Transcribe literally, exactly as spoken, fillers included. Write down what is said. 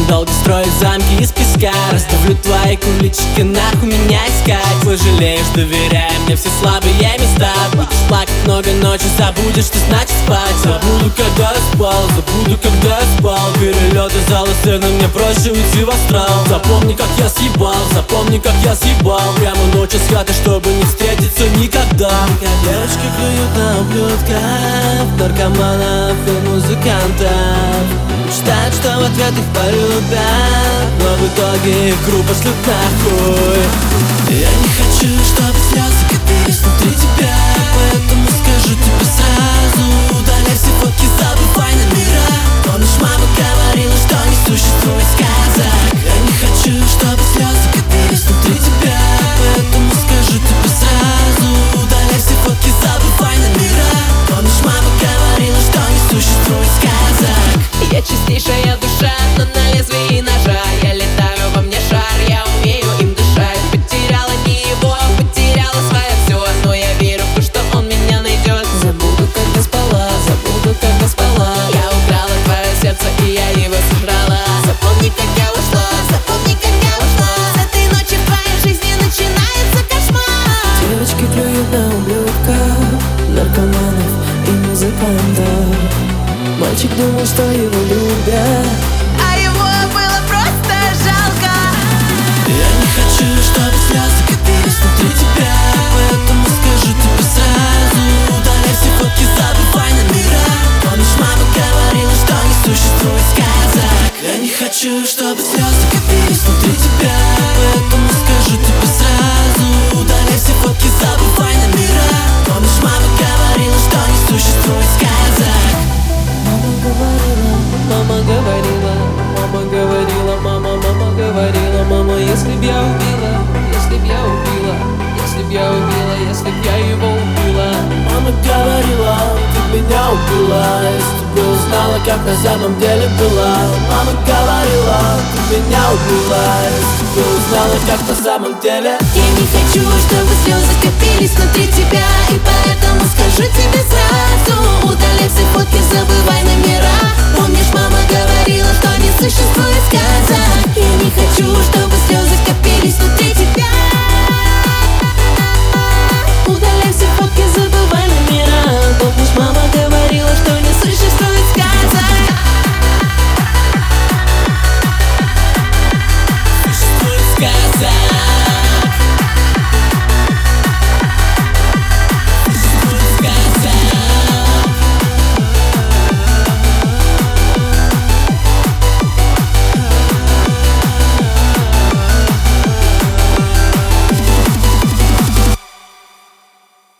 долго строить замки из песка. Расставлю твои куличики, нахуй меня искать. Пожалеешь, доверяй мне все слабые места. Будешь плакать много ночи, забудешь, что значит спать. Забуду, когда я спал, забуду, когда я спал. Перелеты зала сцены, мне проще уйти в астрал. Запомни, как я съебал, запомни, как я съебал. Прямо ночью с хаты, чтобы не встретиться никогда. Девочки клюют на ублюдков, наркоманов и музыкантов. Мечтают, что в ответ их полюбят, но в итоге их группа шлют нахуй. Я не хочу, чтобы слезы катились внутри тебя, поэтому скажу тебе сразу: удаляй все фотки, забывай номера. Помнишь, мама говорила, что не существует сказок. Я не хочу, чтобы слезы катились внутри тебя, поэтому скажу тебе сразу: удаляй все фотки, забывай номера. Помнишь, мама говорила, что не существует сказок. Я чистейшая душа, но на лезвии ножа. Я летаю, во мне шар, я умею им дышать. Потеряла не его, потеряла свое все, но я верю в то, что он меня найдет. Забуду, когда спала, забуду, когда спала. Я украла твое сердце, и я его сожрала. Запомни, как я ушла, запомни, как я ушла. С этой ночи в твоей жизни начинается кошмар. Девочки клюют на ублюдков, наркоманов и музыкантов. Мальчик думал, что его любят, а его было просто жалко. Я не хочу, чтобы слезы катились внутри тебя, поэтому скажу тебе сразу: удаляй все фотки, забывай номера. Помнишь, мама говорила, что не существует сказок. Я не хочу, чтобы слезы катились внутри тебя, поэтому скажу тебе сразу: удаляй все фотки, забывай номера. Помнишь, мама говорила, что не существует сказок. Мама говорила, мама говорила, мама, мама говорила, мама, если б я убила, если б я убила, если б я убила, если б я его убила. Мама говорила, ты меня убила, если бы узнала, как на самом деле была. Мама говорила, ты меня убила, если бы узнала, как на самом деле. Я не хочу, чтобы слезы